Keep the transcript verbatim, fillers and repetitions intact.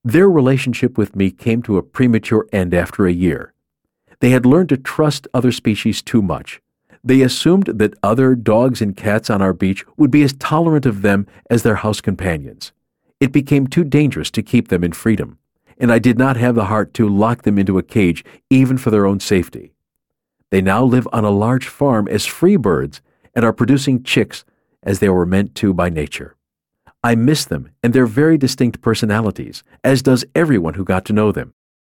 Their relationship with me came to a premature end after a year. They had learned to trust other species too much. They assumed that other dogs and cats on our beach would be as tolerant of them as their house companions. It became too dangerous to keep them in freedom, and I did not have the heart to lock them into a cage even for their own safety. They now live on a large farm as free birds and are producing chicks as they were meant to by nature. I miss them and their very distinct personalities, as does everyone who got to know them.